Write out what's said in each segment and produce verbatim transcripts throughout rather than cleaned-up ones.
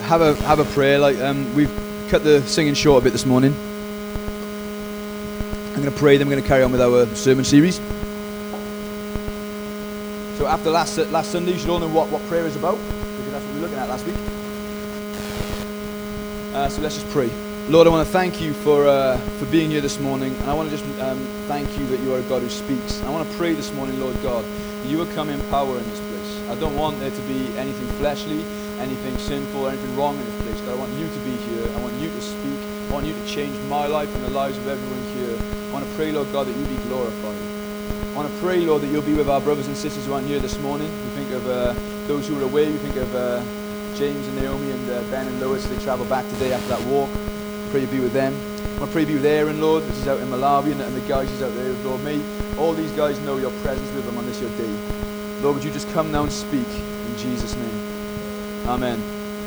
have a have a prayer. Like um, we've cut the singing short a bit this morning. I'm going to pray. Then we're going to carry on with our sermon series. So after last last Sunday, you should all know what, what prayer is about, because that's what we were looking at last week. Uh, so let's just pray. Lord, I want to thank you for uh, for being here this morning, and I want to just um, thank you that you are a God who speaks. I want to pray this morning, Lord God, that you will come in power in this place. I don't want there to be anything fleshly, anything sinful, or anything wrong in this place. God, I want you to be here. I want you to speak. I want you to change my life and the lives of everyone here. I want to pray, Lord God, that you be glorified. I want to pray, Lord, that you'll be with our brothers and sisters who aren't here this morning. We think of uh, those who are away. We think of uh, James and Naomi and uh, Ben and Lois. They travel back today after that walk. Pray you be with them. I want to pray you be with Aaron, Lord, as he's out in Malawi, and, and the guys who's out there, Lord. May all these guys know your presence with them on this your day. Lord, would you just come now and speak in Jesus' name. Amen.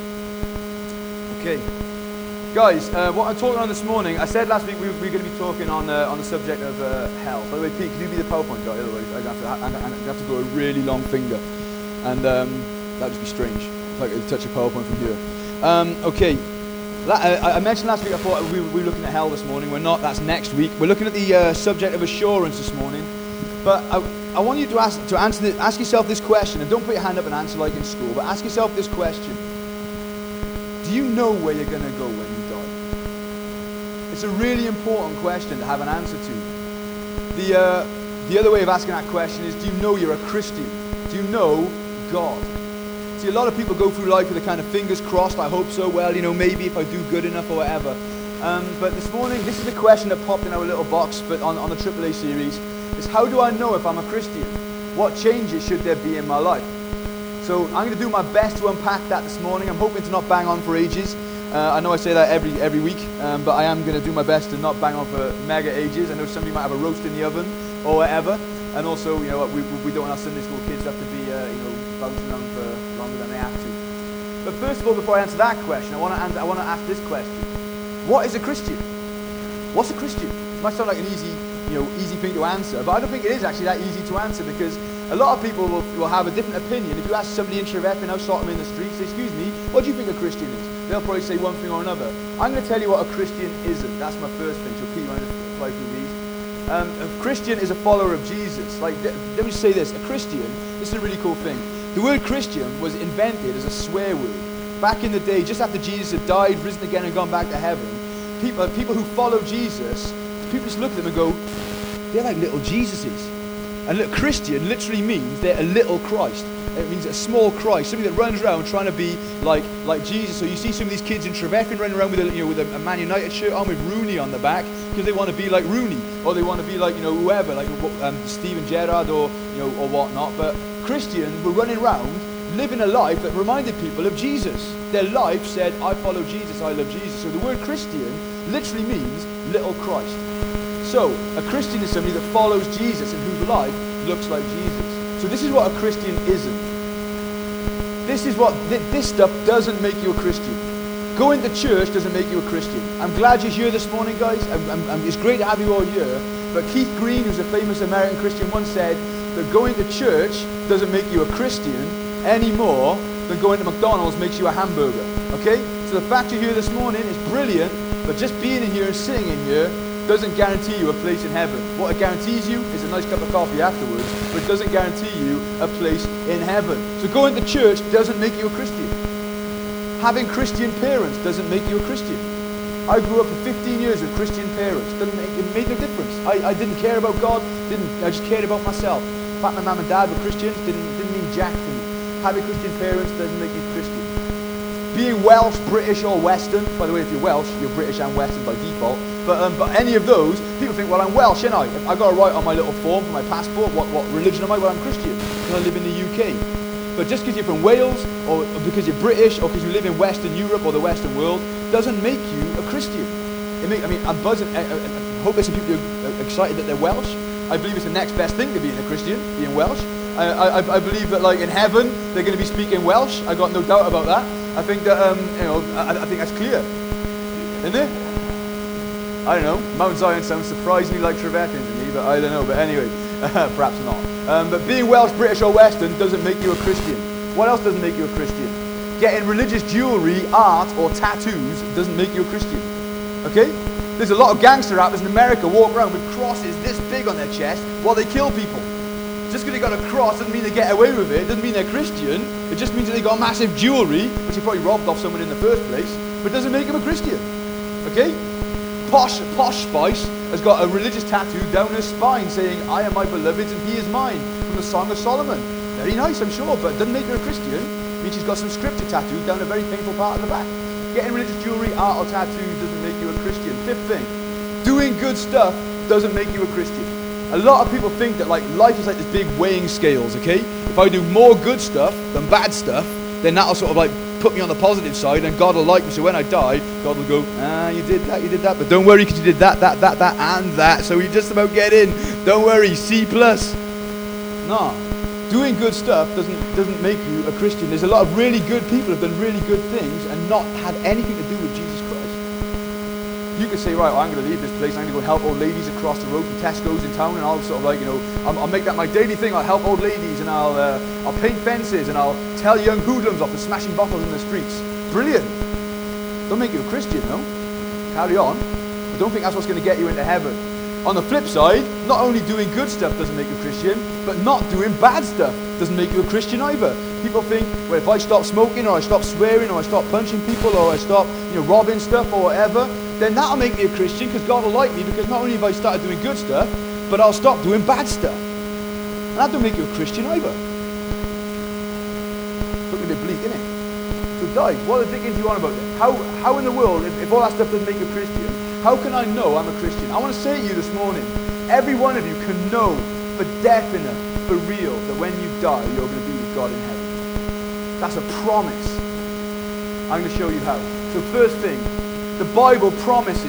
Okay. Guys, uh, what I'm talking on this morning, I said last week we, we were going to be talking on uh, on the subject of uh, hell. By the way, Pete, could you be the PowerPoint guy? Otherwise, I'm going to have to, I'm going to, have to go a really long finger. And um, that would just be strange, if I could touch a PowerPoint from here. Um, okay. I mentioned last week I thought we were looking at hell this morning. We're not. That's next week. We're looking at the uh, subject of assurance this morning. But I, I want you to ask to answer the, ask yourself this question, and don't put your hand up and answer like in school. But ask yourself this question: do you know where you're going to go when you die? It's a really important question to have an answer to. The uh, the other way of asking that question is: do you know you're a Christian? Do you know God? See, a lot of people go through life with a kind of fingers crossed, I hope so, well, you know, maybe if I do good enough or whatever. Um, but this morning, this is the question that popped in our little box but on, on the triple A series, is how do I know if I'm a Christian? What changes should there be in my life? So I'm going to do my best to unpack that this morning. I'm hoping to not bang on for ages. Uh, I know I say that every every week, um, but I am going to do my best to not bang on for mega ages. I know some of you might have a roast in the oven or whatever. And also, you know, we, we don't want our Sunday school kids to have to be, uh, you know, bouncing around for longer than they have to. But first of all, before I answer that question, I want to answer, I want to ask this question: what is a Christian? What's a Christian? It might sound like an easy, you know, easy thing to answer, but I don't think it is actually that easy to answer, because a lot of people will, will have a different opinion. If you ask somebody in Trevethyn, I'll stop them in the street, say, "Excuse me, what do you think a Christian is?" They'll probably say one thing or another. I'm going to tell you what a Christian isn't. That's my first thing. So Pete, I'm going to fly through these. Um, a Christian is a follower of Jesus. Like, let me just say this: a Christian. This is a really cool thing. The word Christian was invented as a swear word. Back in the day, just after Jesus had died, risen again, and gone back to heaven, people, people who follow Jesus, people just look at them and go, they're like little Jesuses. And look, Christian literally means they're a little Christ. It means a small Christ, somebody that runs around trying to be like like Jesus. So you see some of these kids in Trevethyn running around with a, you know, with a, a Man United shirt on with Rooney on the back, because they want to be like Rooney, or they want to be like, you know, whoever, like um, Steven Gerrard or, you know, or whatnot. But Christians were running around living a life that reminded people of Jesus. Their life said, "I follow Jesus, I love Jesus." So the word Christian literally means little Christ. So a Christian is somebody that follows Jesus and whose life looks like Jesus. So this is what a Christian isn't. This is what, th- this stuff doesn't make you a Christian. Going to church doesn't make you a Christian. I'm glad you're here this morning, guys. I'm, I'm, I'm, it's great to have you all here. But Keith Green, who's a famous American Christian, once said that going to church doesn't make you a Christian any more than going to McDonald's makes you a hamburger. Okay? So the fact you're here this morning is brilliant, but just being in here and sitting in here doesn't guarantee you a place in heaven. What it guarantees you is a nice cup of coffee afterwards, but it doesn't guarantee you a place in heaven. So going to church doesn't make you a Christian. Having Christian parents doesn't make you a Christian. I grew up for fifteen years with Christian parents. Doesn't make, it made no difference. I, I didn't care about God. Didn't I just cared about myself. The fact my mum and dad were Christians didn't didn't mean jack to me. Having Christian parents doesn't make you Christian. Being Welsh, British or Western, by the way, if you're Welsh, you're British and Western by default, but um, but any of those, people think, well, I'm Welsh, ain't I? I've got to write on my little form for my passport, what, what religion am I? Well, I'm Christian, because I live in the U K. But just because you're from Wales, or because you're British, or because you live in Western Europe or the Western world, doesn't make you a Christian. It make, I mean, I'm buzzing, I, I, I hope there's some people who are excited that they're Welsh. I believe it's the next best thing to being a Christian, being Welsh. I, I, I believe that, like, in heaven, they're going to be speaking Welsh. I got no doubt about that. I think that, um, you know, I, I think that's clear. Isn't it? I don't know. Mount Zion sounds surprisingly like Trevethyn to me, but I don't know. But anyway, perhaps not. Um, but being Welsh, British or Western doesn't make you a Christian. What else doesn't make you a Christian? getting religious jewelry, art, or tattoos doesn't make you a Christian. Okay? There's a lot of gangster rappers in America walk around with crosses this big on their chest while they kill people. Just because they got a cross doesn't mean they get away with it, doesn't mean they're Christian. It just means that they got massive jewelry, which they probably robbed off someone in the first place, but doesn't make them a Christian. Okay? Posh, Posh Spice has got a religious tattoo down her spine saying, I am my beloved's and he is mine, from the Song of Solomon. Very nice, I'm sure, but it doesn't make her a Christian. It means she's got some scripture tattooed down a very painful part of the back. Getting religious jewelry, art, or tattoos doesn't make you a Christian. Fifth thing, doing good stuff doesn't make you a Christian. A lot of people think that like life is like this big weighing scales, okay? If I do more good stuff than bad stuff, then that'll sort of like put me on the positive side and God will like me. So when I die, God will go, ah, you did that, you did that. But don't worry because you did that, that, that, that, and that. So you just about get in. Don't worry, C plus. No. Doing good stuff doesn't doesn't make you a Christian. There's a lot of really good people who've done really good things and not had anything to do with Jesus Christ. You could say, right, well, I'm going to leave this place. I'm going to go help old ladies across the road from Tesco's in town, and I'll sort of like, you know, I'll, I'll make that my daily thing. I'll help old ladies, and I'll uh, I'll paint fences, and I'll tell young hoodlums off for smashing bottles in the streets. Brilliant. Don't make you a Christian, no? Carry on. But don't think that's what's going to get you into heaven. On the flip side, not only doing good stuff doesn't make you a Christian, but not doing bad stuff doesn't make you a Christian either. People think, well, if I stop smoking, or I stop swearing, or I stop punching people, or I stop, you know, robbing stuff, or whatever, then that'll make me a Christian because God will like me, because not only have I started doing good stuff, but I'll stop doing bad stuff. And that don't make you a Christian either. Looking a bit bleak, isn't it? So guys, what the dickens do you want about this? How, how in the world, if, if all that stuff doesn't make you a Christian, how can I know I'm a Christian? I want to say to you this morning, every one of you can know for definite, for real, that when you die, you're going to be with God in heaven. That's a promise. I'm going to show you how. So first thing, the Bible promises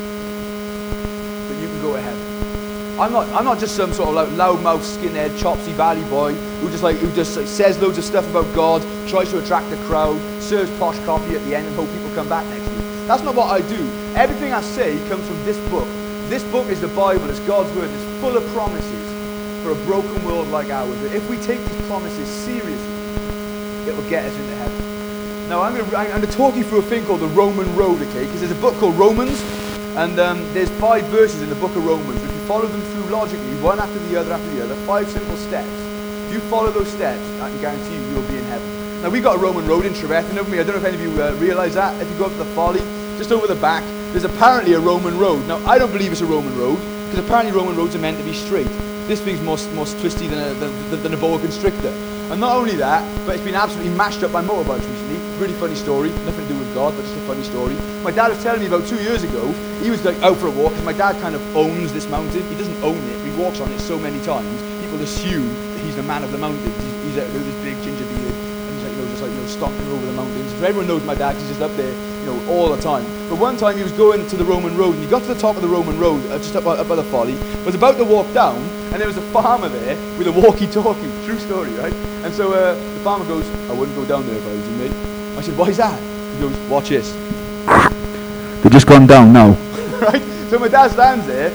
that you can go to heaven. I'm not, I'm not just some sort of like loudmouth, skinhead, Chopsy Valley boy who just like who just like says loads of stuff about God, tries to attract the crowd, serves posh coffee at the end and hope people come back next week. That's not what I do. Everything I say comes from this book. This book is the Bible. It's God's word. It's full of promises for a broken world like ours. But if we take these promises seriously, it will get us into heaven. Now, I'm going to, I'm going to talk you through a thing called the Roman Road, okay? Because there's a book called Romans, and um, there's five verses in the book of Romans. If you follow them through logically, one after the other after the other, five simple steps. If you follow those steps, I can guarantee you, you'll be in heaven. Now, we've got a Roman Road in Trevethan over me. I don't know if any of you uh, realise that. If you go up to the Folly, just over the back, there's apparently a Roman road. Now, I don't believe it's a Roman road, because apparently Roman roads are meant to be straight. This thing's more, more twisty than a, than, than a boa constrictor. And not only that, but it's been absolutely mashed up by motorbikes recently. Really funny story, nothing to do with God, but just a funny story. My dad was telling me about two years ago, he was like out for a walk, because my dad kind of owns this mountain. He doesn't own it, he walks on it so many times, people assume that he's the man of the mountains. He's, he's out with this big ginger beard, and he's like, you know, just like, you know, stomping over the mountains. So everyone knows my dad, because he's just up there, you know, all the time. But one time he was going to the Roman road, and he got to the top of the Roman road, uh, just up, up by the Folly, was about to walk down, and there was a farmer there with a walkie-talkie. True story, right? And so uh, the farmer goes, I wouldn't go down there if I was you, mate. I said, why is that? He goes, watch this. They've just gone down now. Right? So my dad stands there,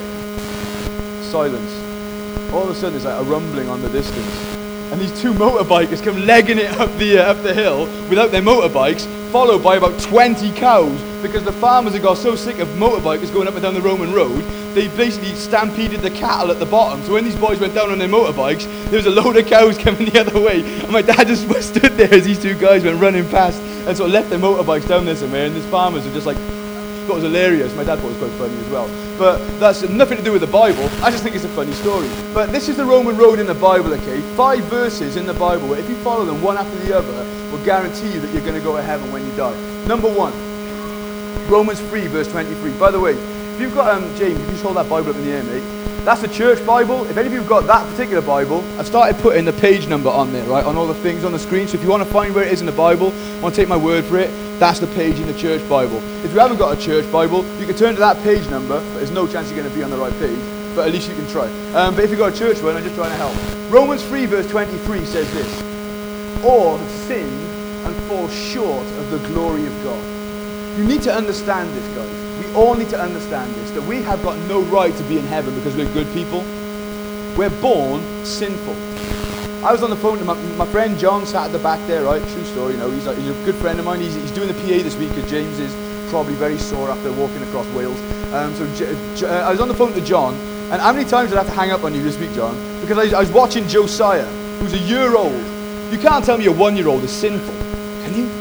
silence. All of a sudden there's like a rumbling on the distance. And these two motorbikers come legging it up the, uh, up the hill without their motorbikes, followed by about twenty cows, because the farmers had got so sick of motorbikers going up and down the Roman road, they basically stampeded the cattle at the bottom. So when these boys went down on their motorbikes, there was a load of cows coming the other way, and my dad just stood there as these two guys went running past and sort of left their motorbikes down there somewhere, and these farmers were just like, thought it was hilarious. My dad thought it was quite funny as well. But that's nothing to do with the Bible. I just think it's a funny story. But this is the Roman road in the Bible, okay? Five verses in the Bible where if you follow them one after the other, will guarantee you that you're going to go to heaven when you die. Number one, Romans three, verse twenty-three. By the way, if you've got, um, James, if you just hold that Bible up in the air, mate. That's the church Bible. If any of you have got that particular Bible, I've started putting the page number on there, right, on all the things on the screen. So if you want to find where it is in the Bible, want to take my word for it, that's the page in the church Bible. If you haven't got a church Bible, you can turn to that page number, but there's no chance you're going to be on the right page. But at least you can try. Um, but if you've got a church one, I'm just trying to help. Romans three, verse twenty-three says this: all have sinned and fall short of the glory of God. You need to understand this, guys. We all need to understand this, that we have got no right to be in heaven because we're good people. We're born sinful. I was on the phone to my, my friend John, sat at the back there, right? True story, you know. He's a, he's a good friend of mine. He's, he's doing the P A this week because James is probably very sore after walking across Wales. Um, so J- J- uh, I was on the phone to John, and how many times did I have to hang up on you this week, John? Because I, I was watching Josiah, who's a year old. You can't tell me a one-year-old is sinful, can you?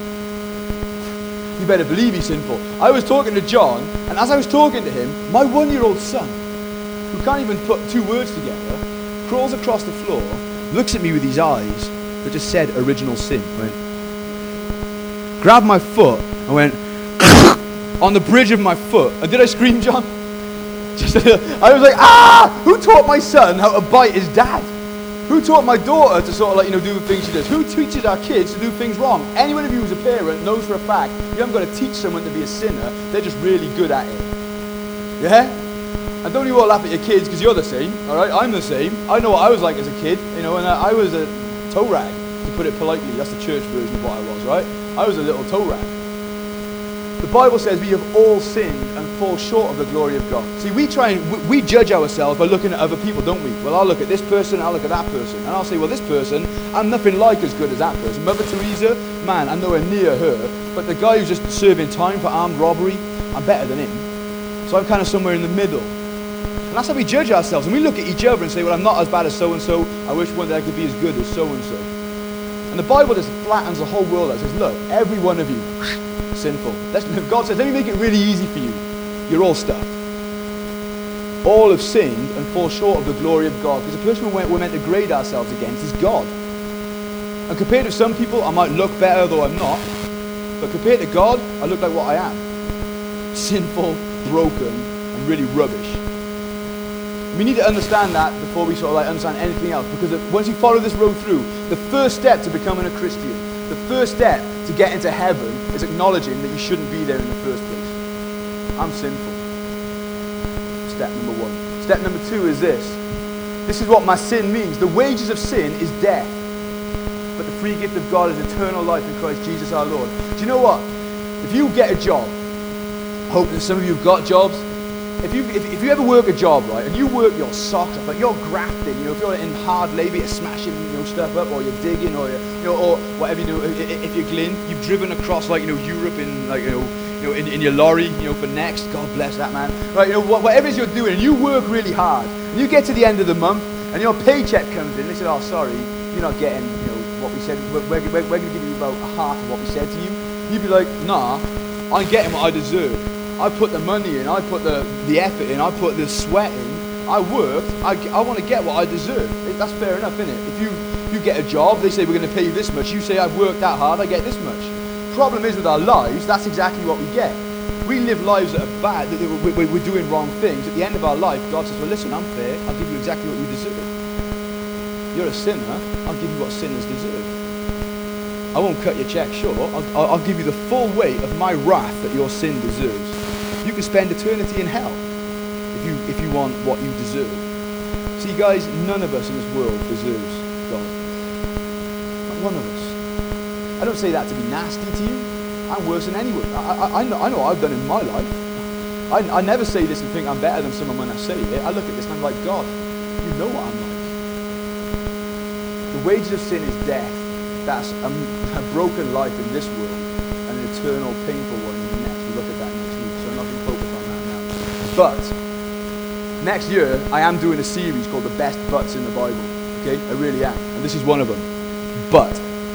You better believe he's sinful. I was talking to John, and as I was talking to him, my one-year-old son, who can't even put two words together, crawls across the floor, looks at me with his eyes that just said original sin. Went, grabbed my foot and went on the bridge of my foot. And did I scream, John? Just I was like, ah! Who taught my son how to bite his dad? Who taught my daughter to sort of like, you know, do the things she does? Who teaches our kids to do things wrong? Anyone of you who's a parent knows for a fact you haven't got to teach someone to be a sinner. They're just really good at it. Yeah? And don't you all laugh at your kids because you're the same, all right? I'm the same. I know what I was like as a kid, you know, and I, I was a toe rag, to put it politely. That's the church version of what I was, right? I was a little toe rag. The Bible says we have all sinned and fall short of the glory of God. See, we try and, we, we judge ourselves by looking at other people, don't we? Well, I'll look at this person, I'll look at that person, and I'll say, well, this person, I'm nothing like as good as that person. Mother Teresa, man, I'm nowhere near her, but the guy who's just serving time for armed robbery, I'm better than him. So I'm kind of somewhere in the middle. And that's how we judge ourselves. And we look at each other and say, well, I'm not as bad as so-and-so. I wish one day I could be as good as so-and-so. And the Bible just flattens the whole world out. It says, look, every one of you, sinful. That's, God says, let me make it really easy for you. You're all stuffed. All have sinned and fall short of the glory of God. Because the person we're meant to grade ourselves against is God. And compared to some people, I might look better, though I'm not. But compared to God, I look like what I am. Sinful, broken, and really rubbish. We need to understand that before we sort of like understand anything else, because once you follow this road through, the first step to becoming a Christian, the first step to get into heaven is acknowledging that you shouldn't be there in the first place. I'm sinful. Step number one. Step number two is this. This is what my sin means. The wages of sin is death, but the free gift of God is eternal life in Christ Jesus our Lord. Do you know what? If you get a job, I hope that some of you have got jobs. If you if, if you ever work a job, right, and you work your socks off, like you're grafting, you know, if you're in hard labour, you're smashing, you know, stuff up, or you're digging, or you're, you know, or whatever you do. If you're Glyn, you've driven across, like, you know, Europe in, like, you know, you know, in, in your lorry, you know, for Next. God bless that man, right? You know, whatever it is you're doing, and you work really hard, and you get to the end of the month, and your paycheck comes in. They said, "Oh, sorry, you're not getting, you know, what we said. We're, we're, we're going to give you about half of what we said to you." You'd be like, "Nah, I'm getting what I deserve. I put the money in, I put the, the effort in, I put the sweat in, I worked, I, I want to get what I deserve." It, that's fair enough, isn't it? If you, you get a job, they say, "We're going to pay you this much." You say, "I've worked that hard, I get this much." Problem is with our lives, that's exactly what we get. We live lives that are bad, that we're, we're doing wrong things. At the end of our life, God says, "Well, listen, I'm fair, I'll give you exactly what you deserve. You're a sinner, I'll give you what sinners deserve. I won't cut your check short, I'll, I'll, I'll give you the full weight of my wrath that your sin deserves. You can spend eternity in hell if you if you want what you deserve." See, guys, none of us in this world deserves God. Not one of us. I don't say that to be nasty to you. I'm worse than anyone. I, I, I, know, I know what I've done in my life. I, I never say this and think I'm better than someone when I say it. I look at this and I'm like, God, you know what I'm like. The wages of sin is death. That's a, a broken life in this world and an eternal, painful one in the next. We'll look at that next week, so I'm not going to focus on that now. But next year, I am doing a series called The Best Buts in the Bible. Okay, I really am. And this is one of them. But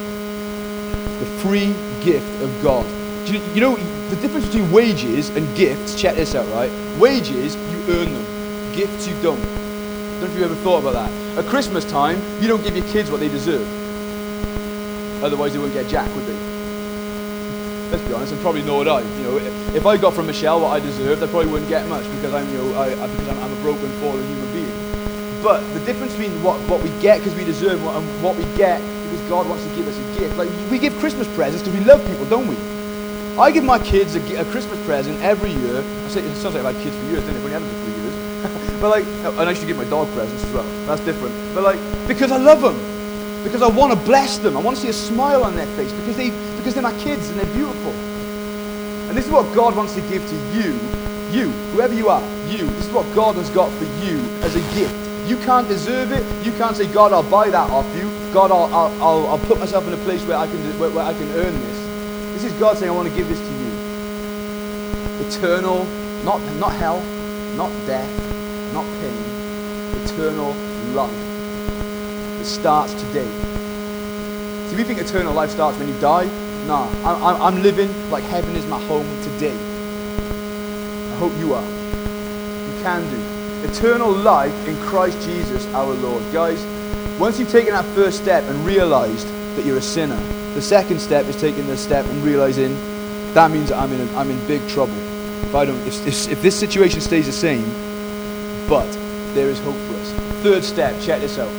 the free gift of God. Do you, you know, the difference between wages and gifts, check this out, right? Wages, you earn them. Gifts, you don't. I don't know if you've ever thought about that. At Christmas time, you don't give your kids what they deserve. Otherwise, they wouldn't get Jack, would they? Let's be honest, and probably nor would I. You know, if I got from Michelle what I deserved, I probably wouldn't get much because I'm, you know, I, I, because I'm, I'm a broken, fallen human being. But the difference between what, what we get because we deserve and what we get because God wants to give us a gift. Like, we give Christmas presents because we love people, don't we? I give my kids a, a Christmas present every year. I say, it sounds like I've had kids for years, didn't it? I've only had them for three years. But like, and I used to give my dog presents as well. That's different. But like, because I love them. Because I want to bless them. I want to see a smile on their face because, they, because they're my kids and they're beautiful. And this is what God wants to give to you. You, whoever you are, you. This is what God has got for you as a gift. You can't deserve it. You can't say, "God, I'll buy that off you." God, I'll, I'll, I'll, I'll put myself in a place where I can, where, where I can earn this. This is God saying, I want to give this to you. Eternal, not, not hell, not death, not pain, eternal life. It starts today. See, we think eternal life starts when you die. Nah, I'm, I'm living like heaven is my home today. I hope you are. You can do. Eternal life in Christ Jesus our Lord. Guys, once you've taken that first step and realized that you're a sinner, the second step is taking the step and realizing that means I'm in, a, I'm in big trouble. If I don't, if, if, if this situation stays the same, but there is hope for us. Third step, check this out.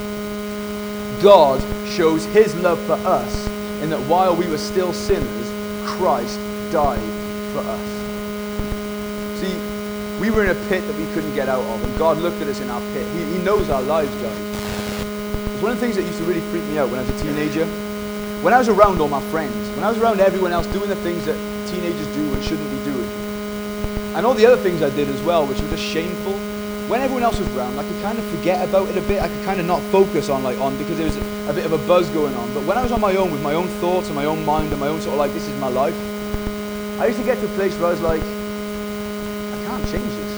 God shows his love for us in that while we were still sinners, Christ died for us. See, we were in a pit that we couldn't get out of, and God looked at us in our pit. He, he knows our lives, guys. It's one of the things that used to really freak me out when I was a teenager. When I was around all my friends, when I was around everyone else doing the things that teenagers do and shouldn't be doing, and all the other things I did as well, which were just shameful, when everyone else was around, I could kind of forget about it a bit. I could kind of not focus on like on because there was a, a bit of a buzz going on. But when I was on my own with my own thoughts and my own mind and my own sort of like, this is my life, I used to get to a place where I was like, I can't change this.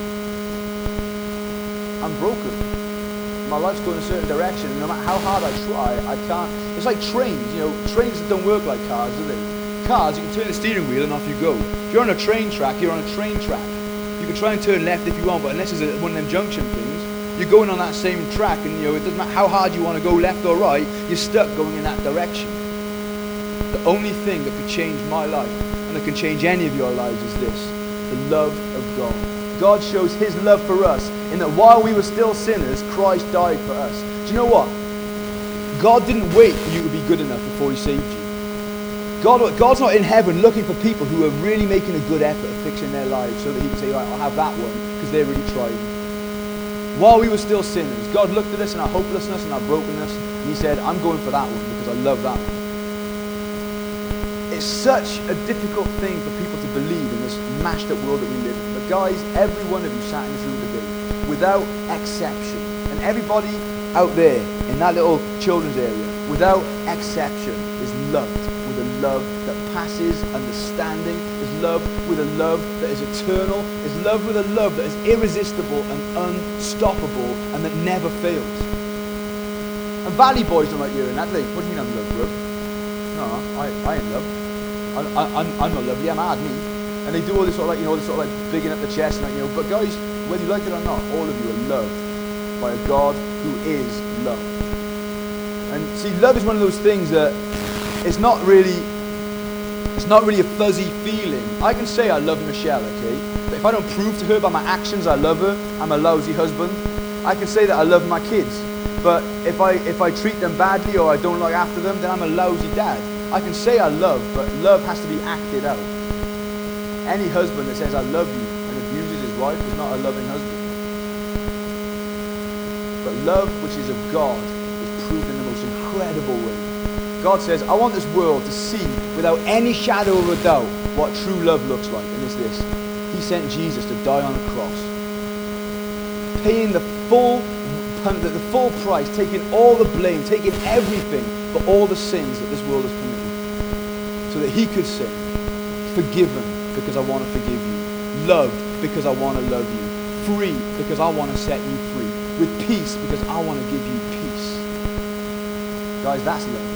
I'm broken. My life's going a certain direction, and no matter how hard I try, I can't. It's like trains, you know, trains that don't work like cars, do they? Cars, you can turn the steering wheel and off you go. If you're on a train track, you're on a train track. You can try and turn left if you want, but unless it's a, one of them junction things, you're going on that same track, and you know, it doesn't matter how hard you want to go left or right, you're stuck going in that direction. The only thing that could change my life, and that can change any of your lives, is this: the love of God. God shows his love for us in that while we were still sinners, Christ died for us. Do you know what? God didn't wait for you to be good enough before he saved you. God, God's not in heaven looking for people who are really making a good effort of fixing their lives so that he can say, right, I'll have that one because they're really trying. While we were still sinners, God looked at us in our hopelessness and our brokenness, and he said, I'm going for that one because I love that one. It's such a difficult thing for people to believe in this mashed up world that we live in. But guys, every one of you sat in this room today, without exception, and everybody out there in that little children's area, without exception, is loved with a love that passes understanding, is loved with a love that is eternal, is loved with a love that is irresistible and unstoppable and that never fails. And Valley boys don't like hearing that, do they? What do you mean I'm loved, bro? No, I, I ain't loved. I, I, I'm, I'm not lovely, I'm hard, me. And they do all this sort of like, you know, all this sort of like bigging up the chest and like, you know, but guys, whether you like it or not, all of you are loved by a God who is love. And see, love is one of those things that it's not really, it's not really a fuzzy feeling. I can say I love Michelle, okay? But if I don't prove to her by my actions I love her, I'm a lousy husband. I can say that I love my kids. But if I, if I treat them badly or I don't look after them, then I'm a lousy dad. I can say I love, but love has to be acted out. Any husband that says I love you and abuses his wife is not a loving husband. But love, which is of God, is proved in the most incredible way. God says, I want this world to see without any shadow of a doubt what true love looks like. And it's this: he sent Jesus to die on a cross, paying the full, the full price, taking all the blame, taking everything for all the sins that this world has committed, so that he could say, forgiven because I want to forgive you, loved because I want to love you, free because I want to set you free, with peace because I want to give you peace. Guys, that's love.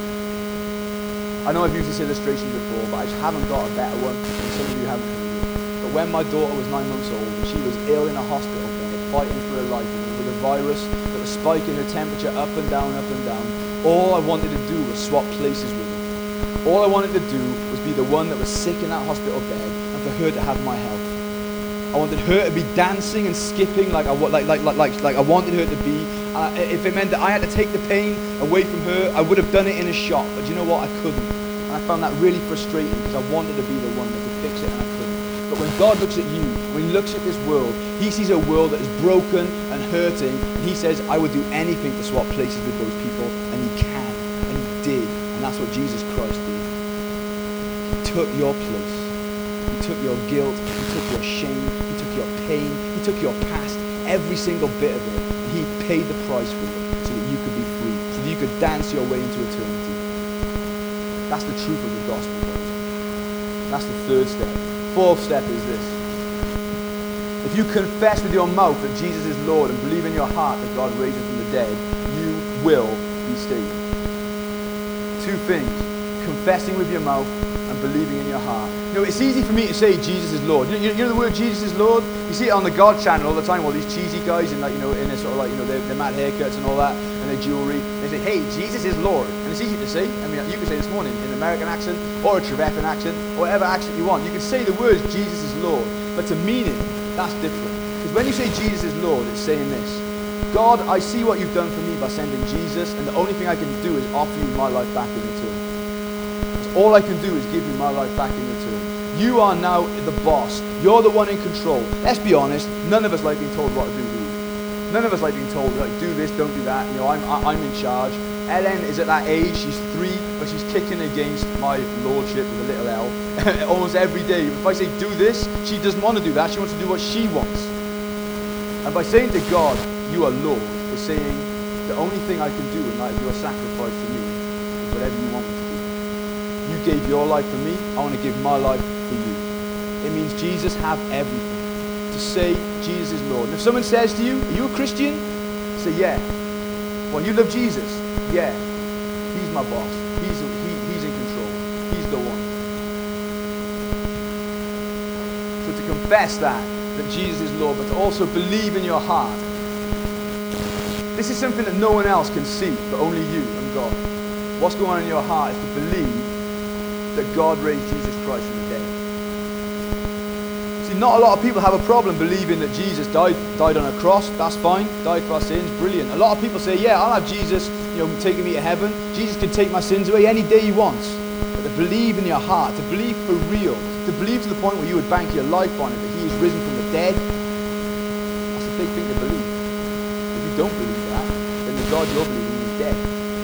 I know I've used this illustration before, but I just haven't got a better one, and some of you haven't heard it. But when my daughter was nine months old, and she was ill in a hospital bed, fighting for her life with a virus that was spiking her temperature up and down, up and down, all I wanted to do was swap places with her. All I wanted to do was be the one that was sick in that hospital bed, and for her to have my help. I wanted her to be dancing and skipping like I, like, like, like, like, like I wanted her to be. Uh, if it meant that I had to take the pain away from her, I would have done it in a shot. But you know what? I couldn't. And I found that really frustrating because I wanted to be the one that could fix it, and I couldn't. But when God looks at you, when he looks at this world, he sees a world that is broken and hurting, and he says, I would do anything to swap places with those people, and he can, and he did. And that's what Jesus Christ did. He took your place. He took your guilt, he took your shame, he took your pain, he took your past, every single bit of it, and he paid the price for it so that you could be free, so that you could dance your way into eternity. That's the truth of the gospel, guys. That's the third step. Fourth step is this. If you confess with your mouth that Jesus is Lord and believe in your heart that God raised him from the dead, you will be saved. Two things. Confessing with your mouth and believing in your heart. You know, it's easy for me to say Jesus is Lord. You know, you know the word Jesus is Lord? You see it on the God channel all the time, all these cheesy guys in like, you know, in their sort of like, you know, their, their mad haircuts and all that, and their jewelry. They say, hey, Jesus is Lord. And it's easy to say. I mean, you can say this morning in an American accent or a Trevethan accent or whatever accent you want. You can say the words Jesus is Lord, but to mean it, that's different. Because when you say Jesus is Lord, it's saying this. God, I see what you've done for me by sending Jesus, and the only thing I can do is offer you my life back in return. All I can do is give you my life back in return. You are now the boss. You're the one in control. Let's be honest, none of us like being told what to do, do we? None of us like being told, like, do this, don't do that. You know, I'm, I'm in charge. Ellen is at that age, she's three, but she's kicking against my lordship with a little L almost every day. If I say do this, she doesn't want to do that. She wants to do what she wants. And by saying to God, you are Lord, we're saying the only thing I can do in light of your sacrifice for me is whatever you want me to do. You gave your life for me, I want to give my life for you. It means Jesus have everything. To say Jesus is Lord. And if someone says to you, are you a Christian? Say, yeah. Well, you love Jesus? Yeah. He's my boss. He's, he, he's in control. He's the one. So to confess that, that Jesus is Lord, but to also believe in your heart. This is something that no one else can see, but only you and God. What's going on in your heart is to believe that God raised Jesus Christ from the dead. See, not a lot of people have a problem believing that Jesus died died on a cross. That's fine. Died for our sins. Brilliant. A lot of people say, yeah, I'll have Jesus, you know, taking me to heaven. Jesus can take my sins away any day he wants. But to believe in your heart, to believe for real, to believe to the point where you would bank your life on it, that he is risen from the dead, that's a big thing to believe. If you don't believe that, then the God you're believing is dead.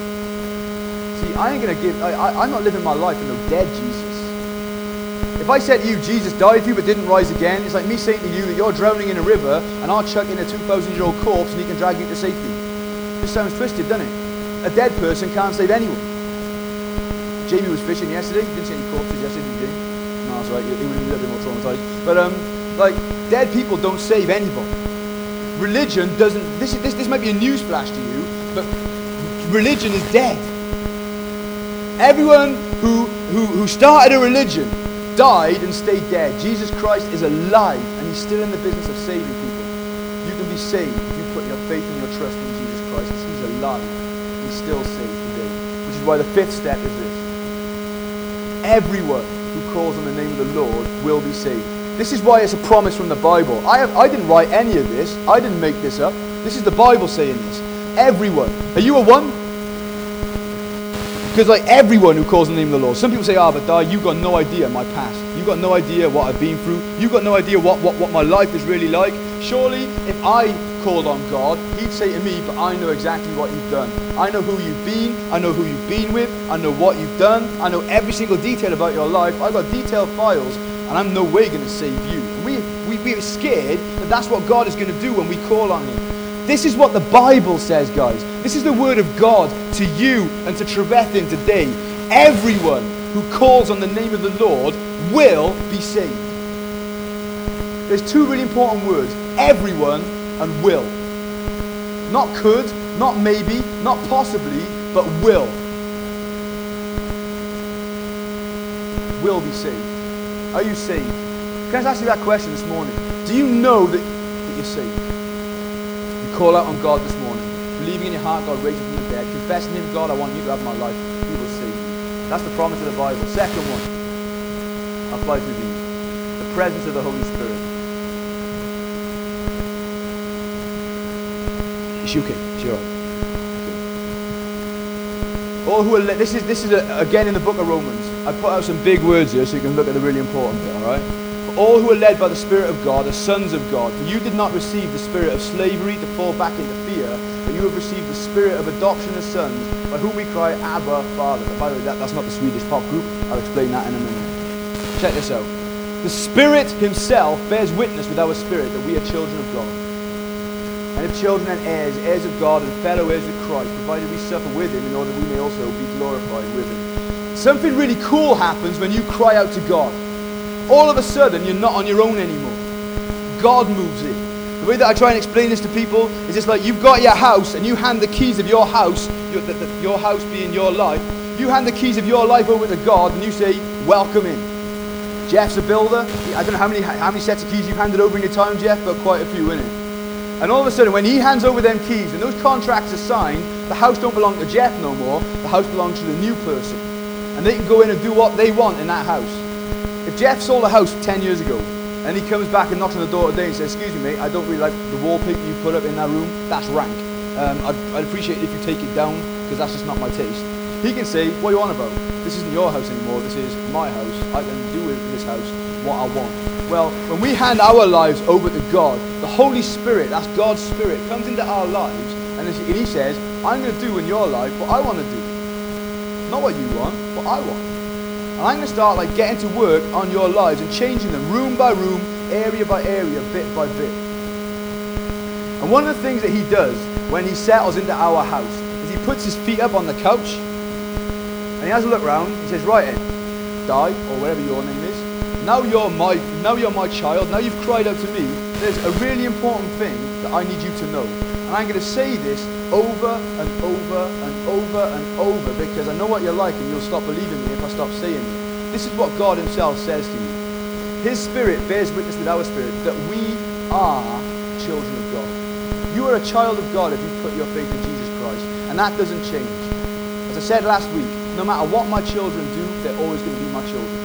See, I ain't going to give, I, I, I'm not living my life in no dead Jesus. If I said to you, Jesus died for you but didn't rise again, it's like me saying to you that you're drowning in a river and I'll chuck in a two thousand year old corpse and he can drag you to safety. This sounds twisted, doesn't it? A dead person can't save anyone. Jamie was fishing yesterday. He didn't see any corpses yesterday, did Jamie? No, that's right. He would be a little bit more traumatized. But, um, like, dead people don't save anybody. Religion doesn't, this, this, this might be a newsflash to you, but religion is dead. Everyone who, who, who started a religion died and stayed dead. Jesus Christ is alive and he's still in the business of saving people. You can be saved if you put your faith and your trust in Jesus Christ, because he's alive. He still saves today. Which is why the fifth step is this. Everyone who calls on the name of the Lord will be saved. This is why it's a promise from the Bible. I, have, I didn't write any of this. I didn't make this up. This is the Bible saying this. Everyone. Are you a one? Because like everyone who calls on the name of the Lord. Some people say, ah, but Di, you've got no idea my past. You've got no idea what I've been through. You've got no idea what, what, what my life is really like. Surely, if I called on God, he'd say to me, but I know exactly what you've done. I know who you've been. I know who you've been with. I know what you've done. I know every single detail about your life. I've got detailed files, and I'm no way going to save you. We, we, we're scared that that's what God is going to do when we call on him. This is what the Bible says, guys. This is the word of God to you and to Trevethan today. Everyone who calls on the name of the Lord will be saved. There's two really important words. Everyone and will. Not could, not maybe, not possibly, but will. Will be saved. Are you saved? Can I just ask you that question this morning? Do you know that, that you're saved? Call out on God this morning, believing in your heart God raised you from the dead, confessing him, God, I want you to have my life. He will save you. That's the promise of the Bible. Second one, I'll fly through these. The presence of the Holy Spirit. It's okay. It's all right. Okay. All who are led, this is this is a, again in the book of Romans. I put out some big words here so you can look at the really important bit. All right. All who are led by the Spirit of God are sons of God. For you did not receive the spirit of slavery to fall back into fear, but you have received the spirit of adoption as sons, by whom we cry, Abba, Father. But by the way, that, that's not the Swedish pop group. I'll explain that in a minute. Check this out. The Spirit himself bears witness with our spirit that we are children of God. And if children and heirs, heirs of God and fellow heirs with Christ, provided we suffer with him in order we may also be glorified with him. Something really cool happens when you cry out to God. All of a sudden, you're not on your own anymore. God moves in. The way that I try and explain this to people is it's like you've got your house and you hand the keys of your house, your, the, the, your house being your life, you hand the keys of your life over to God and you say, welcome in. Jeff's a builder. I don't know how many how many sets of keys you've handed over in your time, Jeff, but quite a few, innit? And all of a sudden, when he hands over them keys and those contracts are signed, the house don't belong to Jeff no more. The house belongs to the new person. And they can go in and do what they want in that house. If Jeff sold a house ten years ago, and he comes back and knocks on the door today and says, excuse me, mate, I don't really like the wallpaper you put up in that room. That's rank. Um, I'd, I'd appreciate it if you take it down, because that's just not my taste. He can say, what are you on about? This isn't your house anymore. This is my house. I can do with this house what I want. Well, when we hand our lives over to God, the Holy Spirit, that's God's Spirit, comes into our lives, and he says, I'm going to do in your life what I want to do. Not what you want, what I want. And I'm going to start like getting to work on your lives and changing them room by room, area by area, bit by bit. And one of the things that he does when he settles into our house is he puts his feet up on the couch and he has a look around. He says, right, Ed, Di, or whatever your name is, now you're my now you're my child, now you've cried out to me, there's a really important thing that I need you to know. And I'm going to say this over and over and over and over because I know what you're like and you'll stop believing me if I stop saying it. This is what God himself says to you. His Spirit bears witness with our spirit that we are children of God. You are a child of God if you put your faith in Jesus Christ, and that doesn't change. As I said last week, no matter what my children do, they're always going to be my children.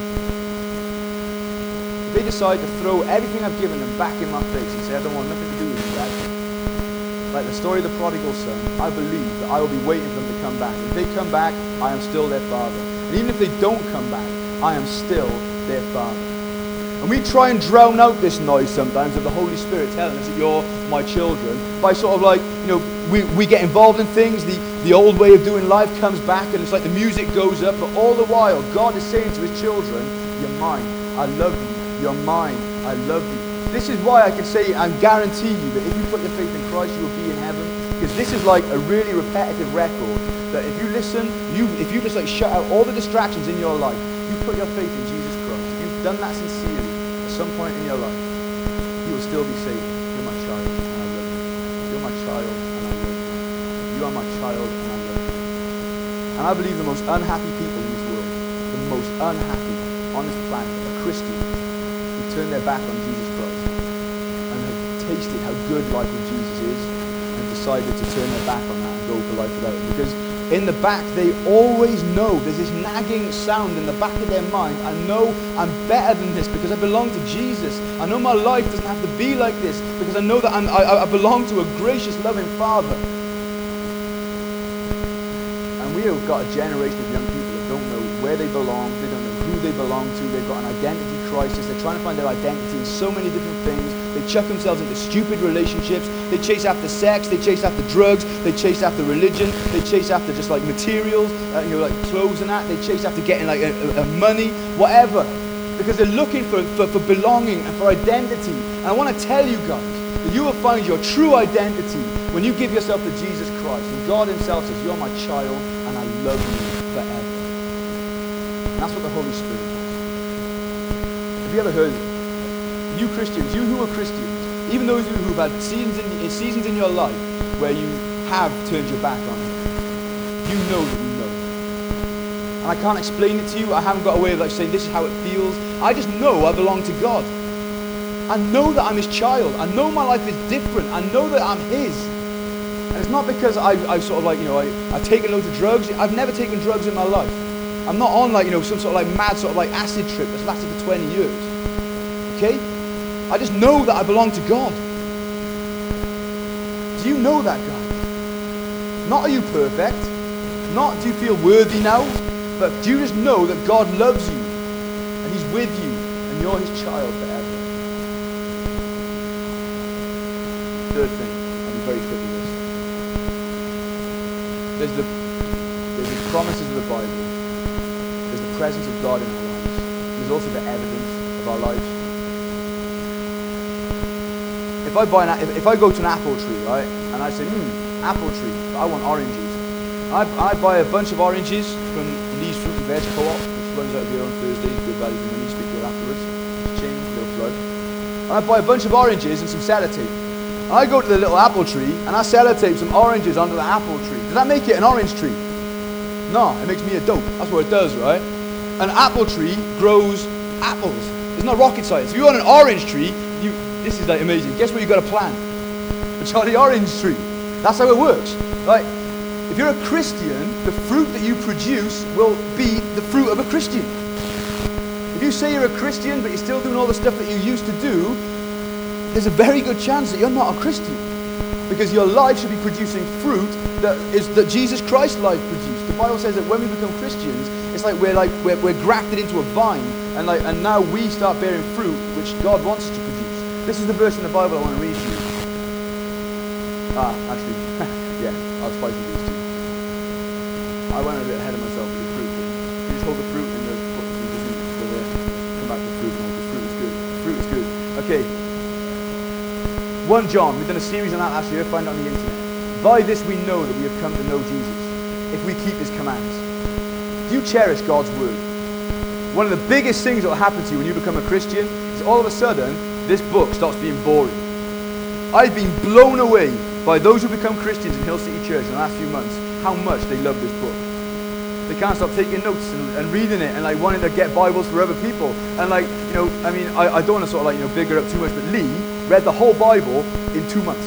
If they decide to throw everything I've given them back in my face and say, I don't want nothing to do with you, Dad, like the story of the prodigal son, I believe that I will be waiting for them to come back. If they come back, I am still their father. And even if they don't come back, I am still their father. And we try and drown out this noise sometimes of the Holy Spirit telling us that you're my children by sort of like, you know, we, we get involved in things, the, the old way of doing life comes back and it's like the music goes up, but all the while God is saying to his children, you're mine, I love you, you're mine, I love you. This is why I can say and guarantee you that if you put your faith in Christ, you will be in heaven, because this is like a really repetitive record that if you listen, you if you just like shut out all the distractions in your life, you put your faith in Jesus Christ, if you've done that sincerely at some point in your life, you will still be saved. You're my child and I love you. You're my child and I love you. You are my child and I love you. And I believe the most unhappy people in this world, the most unhappy on this planet, are Christians who turn their back on Jesus Christ and have tasted how good life with Jesus is and decided to turn their back on that and go for life without it. Because in the back, they always know, there's this nagging sound in the back of their mind, I know I'm better than this because I belong to Jesus. I know my life doesn't have to be like this because I know that I'm, I, I belong to a gracious, loving Father. And we have got a generation of young people that don't know where they belong, they don't know who they belong to, they've got an identity crisis, they're trying to find their identity in so many different things. They chuck themselves into stupid relationships, they chase after sex, they chase after drugs, they chase after religion, they chase after just like materials, uh, you know, like clothes and that, they chase after getting like a, a, a money, whatever, because they're looking for, for, for belonging and for identity. And I want to tell you guys that you will find your true identity when you give yourself to Jesus Christ. And God himself says, you're my child and I love you forever. And that's what the Holy Spirit does. Have you ever heard it? You Christians, you who are Christians, even those of you who've had seasons in, seasons in your life where you have turned your back on it, you know that you know. And I can't explain it to you. I haven't got a way of like saying this is how it feels. I just know I belong to God. I know that I'm his child. I know my life is different. I know that I'm his. And it's not because I, I sort of like, you know, I, I've taken loads of drugs. I've never taken drugs in my life. I'm not on like, you know, some sort of like mad sort of like acid trip that's lasted for twenty years. Okay? I just know that I belong to God. Do you know that, guys? Not are you perfect? Not do you feel worthy now? But do you just know that God loves you and he's with you and you're his child forever? Third thing, I'll be very quick with this. There's the, there's the promises of the Bible. There's the presence of God in our lives. There's also the evidence of our lives. If I buy an, if, if I go to an apple tree, right, and I say, hmm, apple tree, I want oranges. I, I buy a bunch of oranges from Lee's Fruit and Veg Co-op, which runs out of here on Thursday. Good value for money. Speak to it afterwards. Just change, a little plug. And I buy a bunch of oranges and some sellotape. And I go to the little apple tree and I sellotape some oranges onto the apple tree. Does that make it an orange tree? No, it makes me a dope. That's what it does, right? An apple tree grows apples. It's not rocket science. If you want an orange tree, you this is like amazing. Guess what you got to plant? A Charlie Orange tree. That's how it works. Like, if you're a Christian, the fruit that you produce will be the fruit of a Christian. If you say you're a Christian, but you're still doing all the stuff that you used to do, there's a very good chance that you're not a Christian. Because your life should be producing fruit that is that Jesus Christ's life produced. The Bible says that when we become Christians, it's like we're like we're, we're grafted into a vine, and like and now we start bearing fruit which God wants us to produce. This is the verse in the Bible I want to read to you. Ah, actually, yeah, I'll spice it these two. I went a bit ahead of myself with the fruit. You just hold the fruit in the foot, you just go there, come back to fruit, and the fruit is good. Fruit is good. Okay. First John, we've done a series on that last year, find it on the internet. By this we know that we have come to know Jesus, if we keep his commands. Do you cherish God's word? One of the biggest things that will happen to you when you become a Christian is all of a sudden, this book starts being boring. I've been blown away by those who become Christians in Hill City Church in the last few months, how much they love this book. They can't stop taking notes and, and reading it and like wanting to get Bibles for other people. And like, you know, I mean, I, I don't want to sort of like, you know, big her up too much, but Lee read the whole Bible in two months.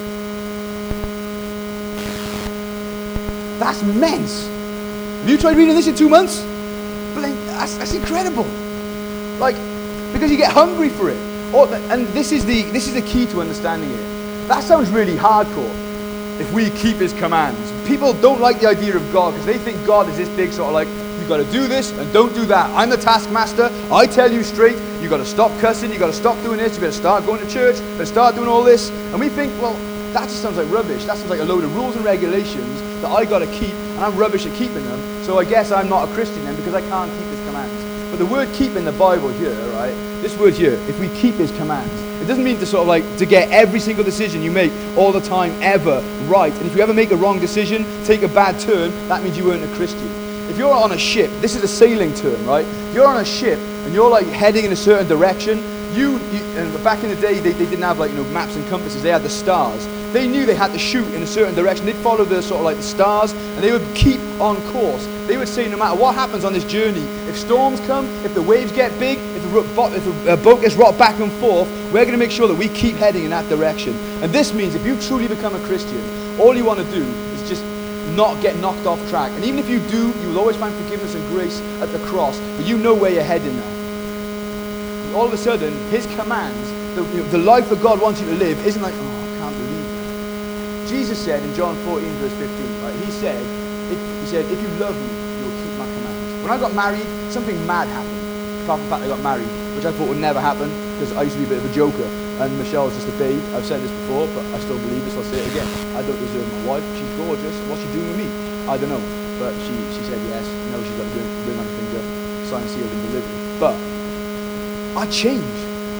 That's immense. Have you tried reading this in two months? That's, that's incredible. Like, because you get hungry for it. Or, and this is the this is the key to understanding it. That sounds really hardcore. If we keep his commands. People don't like the idea of God because they think God is this big sort of like, you got to do this and don't do that. I'm the taskmaster. I tell you straight. You got to stop cussing. You got to stop doing this. You got to start going to church. You got to start doing all this. And we think, well, that just sounds like rubbish. That sounds like a load of rules and regulations that I got to keep, and I'm rubbish at keeping them. So I guess I'm not a Christian then because I can't keep his commands. But the word keep in the Bible here, right? This word here, if we keep his commands, it doesn't mean to sort of like to get every single decision you make all the time ever right. And if you ever make a wrong decision, take a bad turn, that means you weren't a Christian. If you're on a ship, this is a sailing term, right? If you're on a ship and you're like heading in a certain direction, you, you and back in the day they, they didn't have like, you know, maps and compasses, they had the stars. They knew they had to shoot in a certain direction. They'd follow the sort of like the stars and they would keep on course. They would say no matter what happens on this journey, if storms come, if the waves get big, if the, if the boat gets rocked back and forth, we're going to make sure that we keep heading in that direction. And this means if you truly become a Christian, all you want to do is just not get knocked off track. And even if you do, you will always find forgiveness and grace at the cross, but you know where you're heading now. And all of a sudden, his commands, the, you know, the life that God wants you to live isn't like, oh, I can't believe it. Jesus said in John fourteen verse fifteen, right, he said, if, he said, if you love me, you'll keep my commands. When I got married, something mad happened. Apart from the fact I got married, which I thought would never happen, because I used to be a bit of a joker, and Michelle's just a babe. I've said this before, but I still believe this, I'll say it again. I don't deserve my wife, she's gorgeous, what's she doing with me? I don't know, but she, she said yes, you know, she's got a ring, ring on her finger, signed, sealed, and delivered. But, I changed.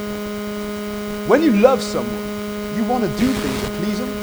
When you love someone, you want to do things to please them.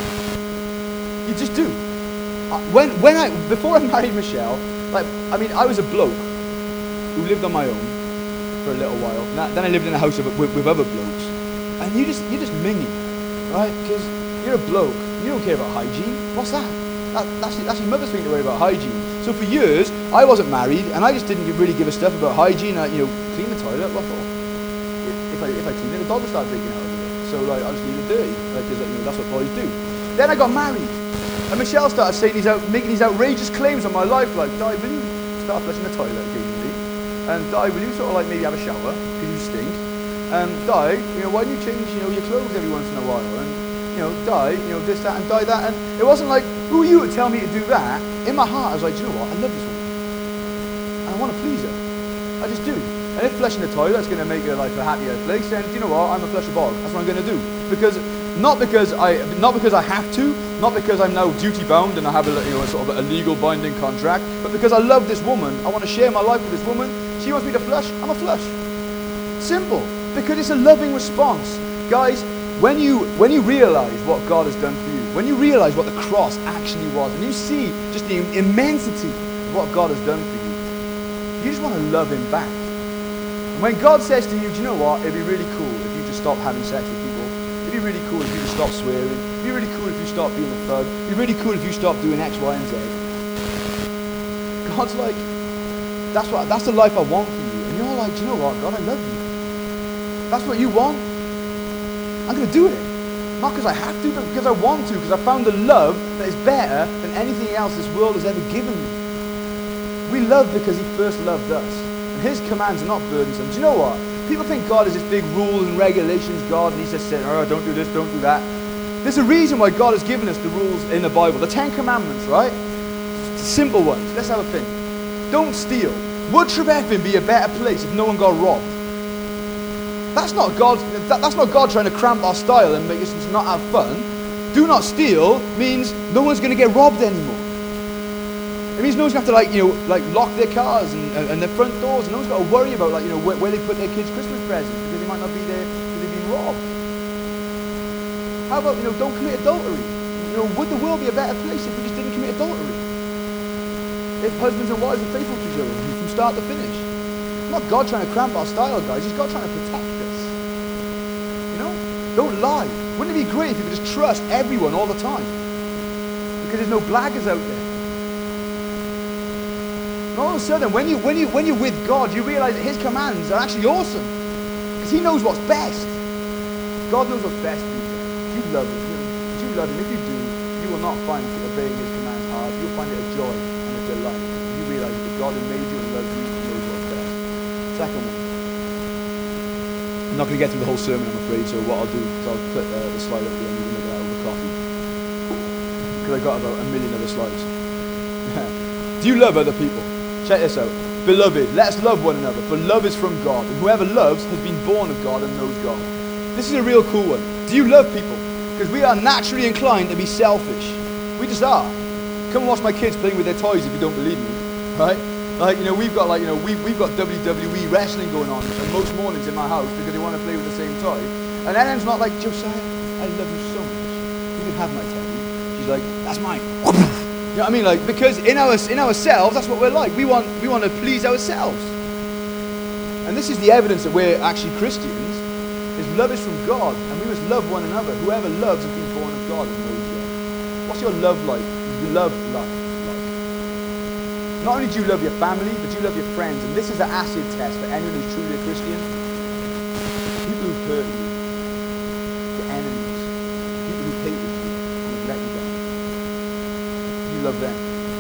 You just do. When, when I, before I married Michelle, like, I mean, I was a bloke who lived on my own for a little while. Now, then I lived in a house with, with, with other blokes. And you just, you're just minging, right? Because you're a bloke. You don't care about hygiene. What's that? that that's, that's your mother's thing to worry about hygiene. So for years, I wasn't married, and I just didn't really give a stuff about hygiene. I, you know, clean the toilet, what for? If I, if I clean it, the dog will start drinking out of it. So like, I'll just leave it dirty, because like, you know, that's what boys do. Then I got married, and Michelle started saying these out, making these outrageous claims on my life, like, Di, will you start flushing the toilet occasionally? And Di, will you sort of like maybe have a shower, because you stink? And Di, you know, why don't you change, you know, your clothes every once in a while? And, you know, Di, you know, this, that, and Di, that. And it wasn't like, who are you to tell me to do that? In my heart, I was like, do you know what? I love this woman. And I want to please her. I just do. And if flushing the toilet is going to make her like a happier place, then, do you know what? I'm a flush a bog. That's what I'm going to do. Because, not because I, not because I have to, not because I'm now duty bound and I have a, you know, a sort of a legal binding contract, but because I love this woman. I want to share my life with this woman. She wants me to flush, I'm a flush. Simple. Because it's a loving response. Guys, when you when you realize what God has done for you, when you realize what the cross actually was, and you see just the immensity of what God has done for you, you just want to love him back. And when God says to you, do you know what, it'd be really cool if you just stop having sex with people. It'd be really cool if you just stop swearing. It'd be really cool if you stop being a thug. It'd be really cool if you stop doing X, Y, and Z. God's like, that's what that's the life I want for you. And you're like, do you know what, God, I love you. That's what you want. I'm going to do it. Not because I have to, but because I want to, because I found a love that is better than anything else this world has ever given me. We love because he first loved us. And his commands are not burdensome. Do you know what? People think God is this big rules and regulations God, and he says, oh, don't do this, don't do that. There's a reason why God has given us the rules in the Bible. The Ten Commandments, right? Simple ones. Let's have a think. Don't steal. Would Trevethyn be a better place if no one got robbed? That's not God. That, that's not God trying to cramp our style and make us not have fun. Do not steal means no one's going to get robbed anymore. It means no one's going to have to like you know like lock their cars and, and, and their front doors, and no one's got to worry about like you know where, where they put their kids' Christmas presents because they might not be there because they've been robbed. How about you know don't commit adultery? You know would the world be a better place if we just didn't commit adultery? If husbands and wives are faithful to each other from start to finish. It's not God trying to cramp our style, guys. It's God trying to protect us. You know? Don't lie. Wouldn't it be great if you could just trust everyone all the time? Because there's no blaggers out there. And all of a sudden, when, you, when, you, when you're with God, you realize that his commands are actually awesome. Because he knows what's best. God knows what's best for you. You love him. You love him. If you do, you will not find obeying his commands hard. You'll find it a joy and a delight. You realize that God has made you and loves you and knows what's best. Second one. I'm not going to get through the whole sermon, I'm afraid, so what I'll do is I'll put uh, the slide up at the end and look at that over coffee. Because I've got about a million other slides. Do you love other people? Check this out. Beloved, let us love one another, for love is from God, and whoever loves has been born of God and knows God. This is a real cool one. Do you love people? Because we are naturally inclined to be selfish. We just are. Come and watch my kids playing with their toys if you don't believe me, right? Like, you know, we've got like, you know, we've, we've got W W E wrestling going on most mornings in my house because they want to play with the same toy. And Ellen's not like, Josiah, I love you so much. You can have my teddy. She's like, that's mine. You know what I mean? Like, because in our in ourselves, that's what we're like. We want we want to please ourselves. And this is the evidence that we're actually Christians, is love is from God, and we must love one another. Whoever loves has been born of God and knows God. What's your love like? Your love life like? Not only do you love your family, but you love your friends. And this is an acid test for anyone who's truly a Christian. People who've hurt you, your enemies, people who hated you and have let you down. Love them.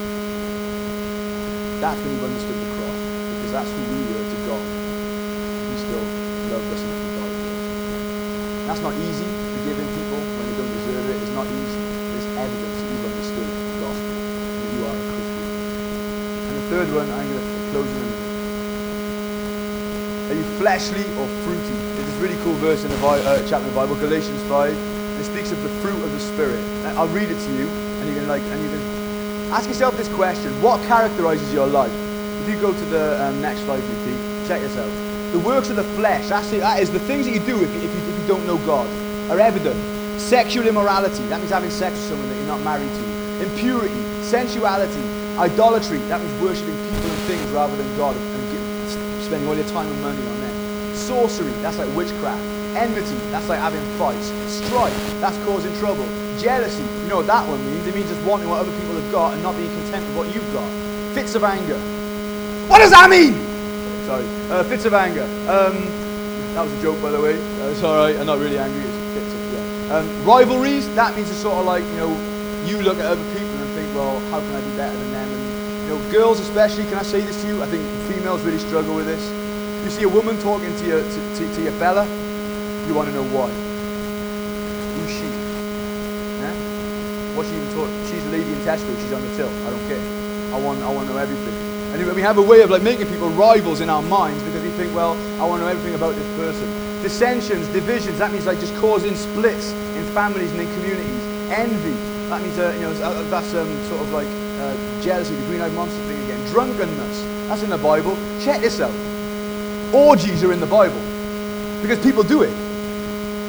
That's when you've understood the cross, because that's who we were to God. He still loved us enough to die for us. That's not easy, forgiving people when they don't deserve it. It's not easy. There's evidence that you've understood the gospel, that you are a Christian. And the third one, I'm going to close in a minute. Are you fleshly or fruity? There's this really cool verse in the Bible, uh, chapter of the Bible, Galatians five. It speaks of the fruit of the Spirit. I'll read it to you, and you can like, and you can. Ask yourself this question: what characterizes your life? If you go to the um, next slide, please, check this out. The works of the flesh, actually, that is the things that you do if you, if, you, if you don't know God, are evident. Sexual immorality, that means having sex with someone that you're not married to. Impurity, sensuality, idolatry, that means worshipping people and things rather than God and get, spending all your time and money on them. Sorcery, that's like witchcraft. Enmity, that's like having fights. Strife, that's causing trouble. Jealousy, you know what that one means? It means just wanting what other people have got and not being content with what you've got. Fits of anger. What does that mean? Sorry. Uh, fits of anger. Um, that was a joke, by the way. Uh, it's alright, I'm not really angry. It's fits of, yeah. Um, rivalries, that means it's sort of like, you know, you look at other people and think, well, how can I be better than them? And, you know, girls especially, can I say this to you? I think females really struggle with this. You see a woman talking to your, to, to, to your fella, you want to know why. Who's she? What she even taught? She's a lady in Tesco. She's on the till. I don't care. I want. I want to know everything. And we have a way of like making people rivals in our minds because we think, well, I want to know everything about this person. Dissensions, divisions. That means like just causing splits in families and in communities. Envy. That means uh, you know that's um, sort of like uh, jealousy, the green-eyed monster thing again. Drunkenness. That's in the Bible. Check this out. Orgies are in the Bible because people do it.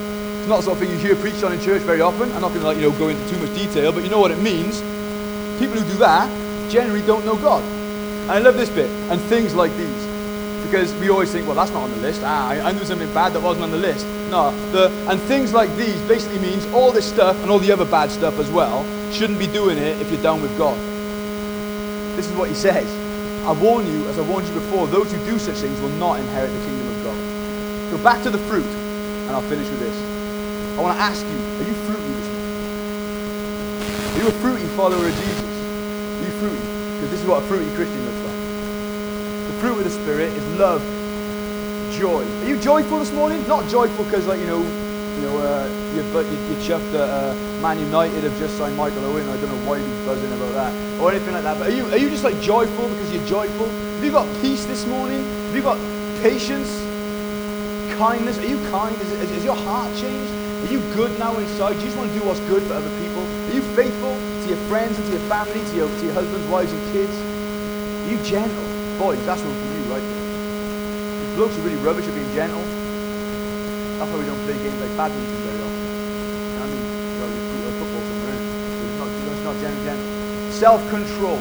It's not the sort of thing you hear preached on in church very often. I'm not going to like, you know, go into too much detail, but you know what it means. People who do that generally don't know God. And I love this bit, and things like these. Because we always think, well, that's not on the list. Ah, I, I knew something bad that wasn't on the list. No, the and things like these basically means all this stuff and all the other bad stuff as well shouldn't be doing it if you're down with God. This is what he says. I warn you, as I warned you before, those who do such things will not inherit the kingdom of God. So back to the fruit, and I'll finish with this. I want to ask you, are you fruity this morning? Are you a fruity follower of Jesus? Are you fruity? Because this is what a fruity Christian looks like. The fruit of the Spirit is love, joy. Are you joyful this morning? Not joyful because, like, you know, you know, uh, you're, but you, you're chuffed that uh, Man United have just signed Michael Owen. I don't know why he's buzzing about that or anything like that. But are you are you just like joyful because you're joyful? Have you got peace this morning? Have you got patience, kindness? Are you kind? Is, is, is your heart changed? Are you good now inside? Do you just want to do what's good for other people? Are you faithful to your friends and to your family, to your to your husbands, wives, and kids? Are you gentle? Boys, that's one for you, right? The blokes are really rubbish at being gentle. That's why we don't play games like badminton very often. You know what I mean? Well, you put a football somewhere, it's not, it's not gentle, gentle. Self-control.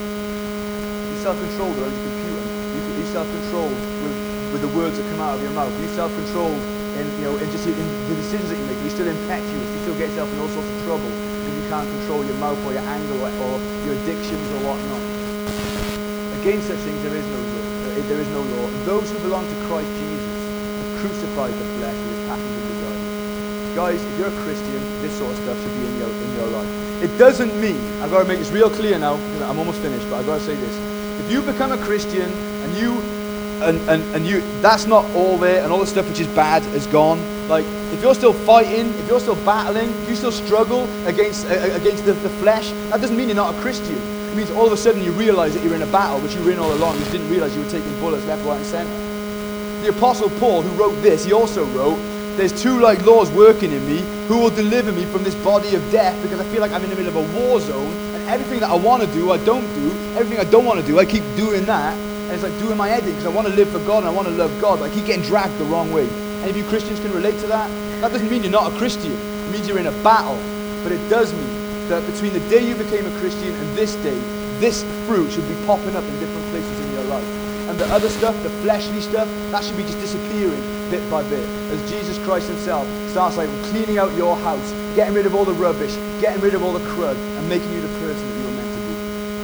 You self-controlled around your computer. You, you self-controlled with, with the words that come out of your mouth. You self-controlled in, you know, in just in the decisions that you make. You're still impetuous. You still get yourself in all sorts of trouble because you can't control your mouth or your anger or, or your addictions or whatnot. Against such things there is no law. There is no law. And those who belong to Christ Jesus have crucified the flesh with its passions and desires. Guys, if you're a Christian, this sort of stuff should be in your in your life. It doesn't mean, I've got to make this real clear now, because I'm almost finished, but I've got to say this. If you become a Christian and you and, and, and you that's not all there and all the stuff which is bad is gone. Like, if you're still fighting, if you're still battling, if you still struggle against uh, against the, the flesh, that doesn't mean you're not a Christian. It means all of a sudden you realize that you're in a battle, which you were in all along. You just didn't realize you were taking bullets left, right, and center. The Apostle Paul, who wrote this, he also wrote, there's two like laws working in me who will deliver me from this body of death, because I feel like I'm in the middle of a war zone, and everything that I want to do, I don't do. Everything I don't want to do, I keep doing that. And it's like doing my head in, because I want to live for God and I want to love God, but I keep getting dragged the wrong way. Any of you Christians can relate to that? That doesn't mean you're not a Christian. It means you're in a battle. But it does mean that between the day you became a Christian and this day, this fruit should be popping up in different places in your life. And the other stuff, the fleshly stuff, that should be just disappearing bit by bit. As Jesus Christ himself starts like cleaning out your house, getting rid of all the rubbish, getting rid of all the crud, and making you the person that you were meant to be.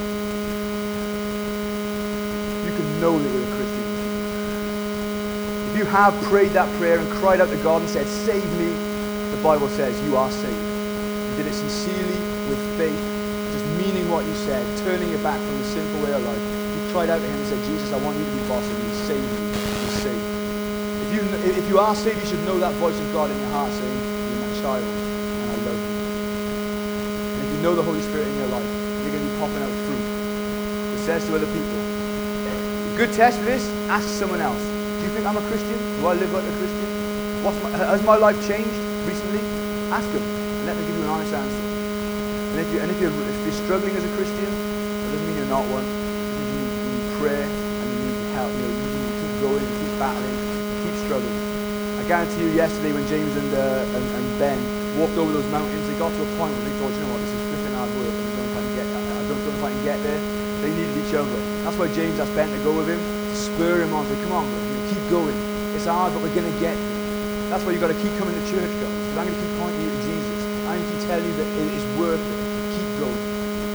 You can know that you're a Christian. If you have prayed that prayer and cried out to God and said, save me, the Bible says you are saved. You did it sincerely, with faith, just meaning what you said, turning your back from the sinful way of life. Cried out to him and said, Jesus, I want you to be boss of me. Save me. Be saved. If you, if you are saved, you should know that voice of God in your heart saying, you're my child, and I love you. And if you know the Holy Spirit in your life, you're going to be popping out fruit that says to other people. A good test for this, ask someone else. Do you think I'm a Christian? Do I live like a Christian? What's my, has my life changed recently? Ask them, and let them give you an honest answer. And if, you, and if, you're, if you're struggling as a Christian, that doesn't mean you're not one. Prayer, and you need help. You know, you need to keep going, and keep battling, and keep struggling. I guarantee you, yesterday when James and, uh, and and Ben walked over those mountains, they got to a point where they thought, you know what, this is flipping hard work, and I don't know if I can get, I don't know if I can get there. They needed each other. That's why James asked Ben to go with him, to spur him on, say, come on, bro, you know, keep going. It's hard, but we're going to get there. That's why you've got to keep coming to church, guys. Because I'm going to keep pointing you to Jesus. I'm going to keep telling you that it is worth it. Keep going.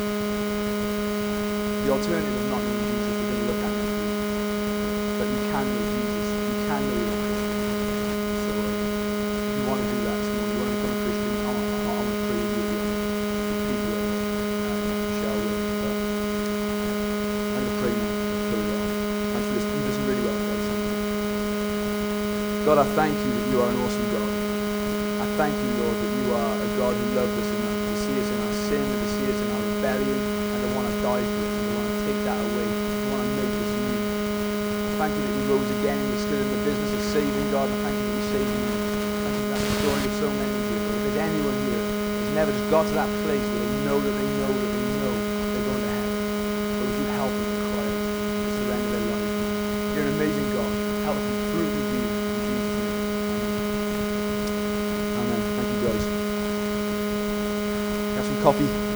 The alternative is not knowing Jesus. But you can know Jesus. You can know you're a Christian. So uh, if you want to do that this morning, you want to become a Christian, I want, I want to pray with you. People uh, Michelle will. But I'm going to pray now. Close it off. Thanks for listening. You listen really well, guys. God, I thank you that you are an awesome God. I thank you, Lord, that you are a God who loves us enough to see us in our sin, and to see us in our rebellion, and to want to die for us, and to want to take that away. Thank you that you rose again and you're still in the business of saving, God. And thank you that you saved me. Thank you that the story of so many of you. But if there's anyone here who's never just got to that place where they know that they know that they know they're going to heaven, but would you help them to cry out and surrender their life? You're an amazing God. Help us be fruit with you in Jesus' name. Amen. Amen. coffee.